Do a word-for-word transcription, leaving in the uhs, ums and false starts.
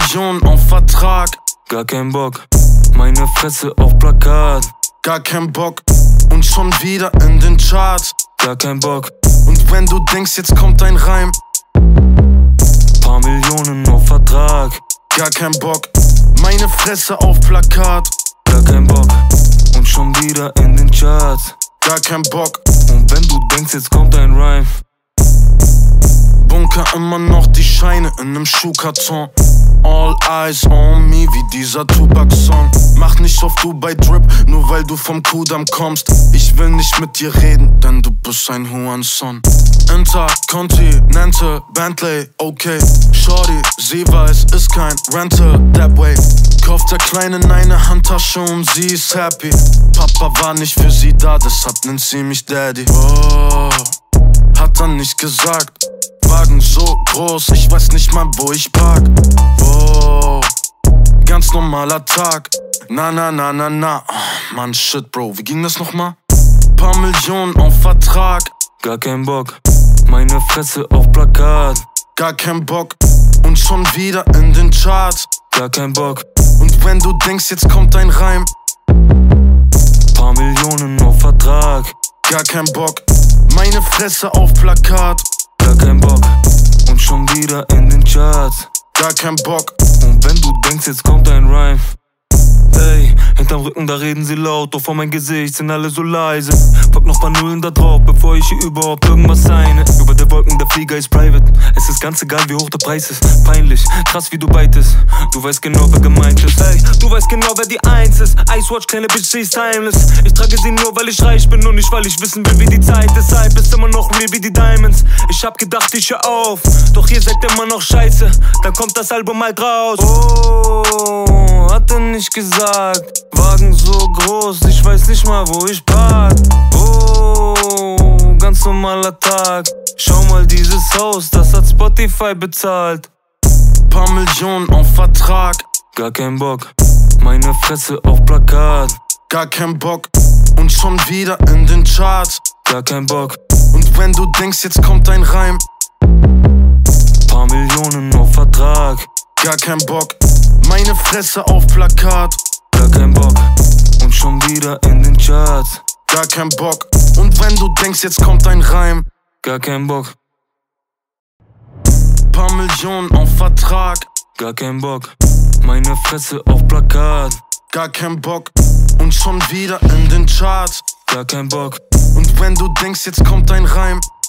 Millionen auf Vertrag. Gar kein Bock, meine Fresse auf Plakat. Gar kein Bock und schon wieder in den Charts. Gar kein Bock. Und wenn du denkst, jetzt kommt ein Reim. Paar Millionen auf Vertrag. Gar kein Bock, meine Fresse auf Plakat. Gar kein Bock und schon wieder in den Charts. Gar kein Bock. Und wenn du denkst, jetzt kommt ein Rhyme. Bunker immer noch die Scheine in nem Schuhkarton. All eyes on me, wie dieser Tupac-Song. Mach nicht auf Dubai Drip, nur weil du vom Kudamm kommst. Ich will nicht mit dir reden, denn du bist ein Hurensohn. Intercontinental, Bentley, okay. Shorty, sie weiß, ist kein Rental, that way. Kauft der Kleinen eine Handtasche und sie ist happy. Papa war nicht für sie da, deshalb nennt sie mich Daddy. Oh, hat er nicht gesagt. Wagen so groß, ich weiß nicht mal, wo ich park. Oh, ganz normaler Tag. Na, na, na, na, na. Oh, Mann, shit, Bro, wie ging das nochmal? Paar Millionen auf Vertrag. Gar kein Bock, meine Fresse auf Plakat. Gar kein Bock und schon wieder in den Charts. Gar kein Bock. Und wenn du denkst, jetzt kommt ein Reim. Paar Millionen auf Vertrag. Gar kein Bock, meine Fresse auf Plakat. Gar kein Bock und schon wieder in den Charts. Gar kein Bock. Und wenn du denkst, jetzt kommt ein Rhyme. Ey, hinterm Rücken, da reden sie laut, doch vor mein Gesicht sind alle so leise. Pack noch paar Nullen da drauf, bevor ich hier überhaupt irgendwas seine. Über der Wolken, der Flieger ist private. Es ist ganz egal, wie hoch der Preis ist. Peinlich, krass wie du beitest. Du weißt genau, wer gemeint ist. Ey, du weißt genau, wer die Eins ist. Icewatch, kleine Bitch, sie ist timeless. Ich trage sie nur, weil ich reich bin und nicht, weil ich wissen will, wie die Zeit ist. Deshalb ist immer noch real wie die Diamonds. Ich hab gedacht, ich hör auf, doch ihr seid immer noch scheiße. Dann kommt das Album halt raus. Oh, hat er nicht gesagt. Wagen so groß, ich weiß nicht mal, wo ich park. Oh, ganz normaler Tag. Schau mal dieses Haus, das hat Spotify bezahlt. Paar Millionen auf Vertrag. Gar kein Bock, meine Fresse auf Plakat. Gar kein Bock und schon wieder in den Charts. Gar kein Bock. Und wenn du denkst, jetzt kommt ein Reim. Paar Millionen auf Vertrag. Gar kein Bock, meine Fresse auf Plakat. Gar kein Bock und schon wieder in den Charts. Gar kein Bock und wenn du denkst, jetzt kommt ein Reim. Gar kein Bock. Paar Millionen auf Vertrag. Gar kein Bock, meine Fresse auf Plakat. Gar kein Bock und schon wieder in den Charts. Gar kein Bock. Und wenn du denkst, jetzt kommt ein Reim.